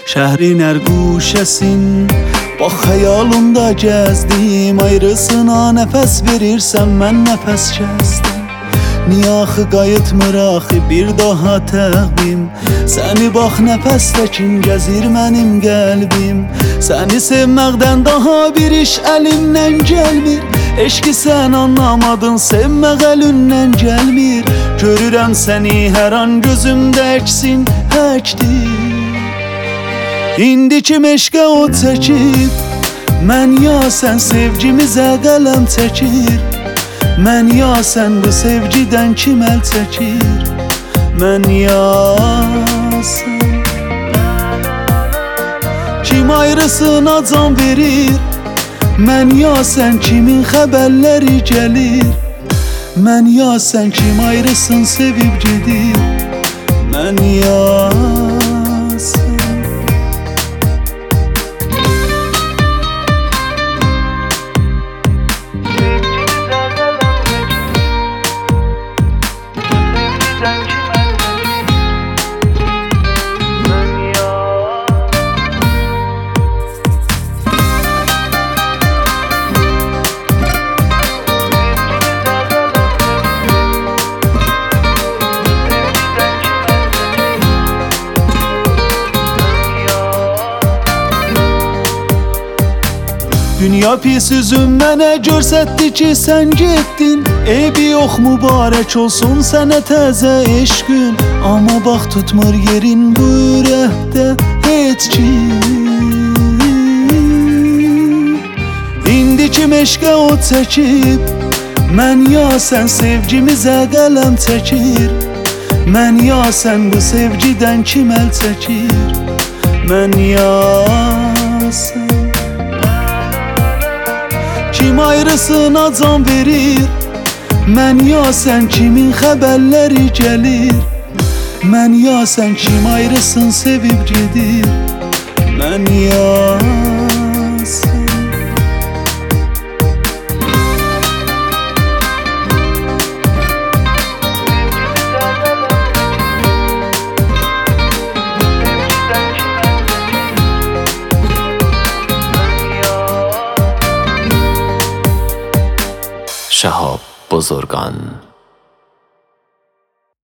Şəhrin hər guşəsin bax xəyalımda gəzdim. Ayrısına nəfəs verirsən, mən nəfəs kəsdim. Niyə axı qayıtmır axı bir daha təqvim? Səni bax nəfəsdəkin gəzir mənim qəlbim. Səni sevməkdən daha bir iş əlimdən gəlmir. Eşqi sən anlamadın, sevmək əlindən gəlmir. Görürəm səni hər an gözümdə əksin həkdir. İndi kim eşqə o çəkib, mən ya sən sevgimizə qələm çəkir. Mən ya sən bu sevgidən kim əl çəkir? Mən ya sən kim ayrısına can verir? Mən ya sən kimin xəbərləri gəlir? Mən ya sən kim ayrısın sevib gedir? Mən ya sən Dünya pis üzüm mənə görsətdi ki, sən getdin. Eybi yox, mübarək olsun sənə təzə eşqün. Amma bax tutmur yerin bu ürəkdə heç kim. İndi kim eşqə o çəkib, mən ya sən sevgimizə qələm çəkir. Mən ya sən bu sevgidən kim əl çəkir? Mən ya sən kim ayrısına can verir? Mən ya sən kimin xəbərləri gəlir? Mən ya sən kim ayrısın sevib gedir? Mən ya sən شهاب بزرگان.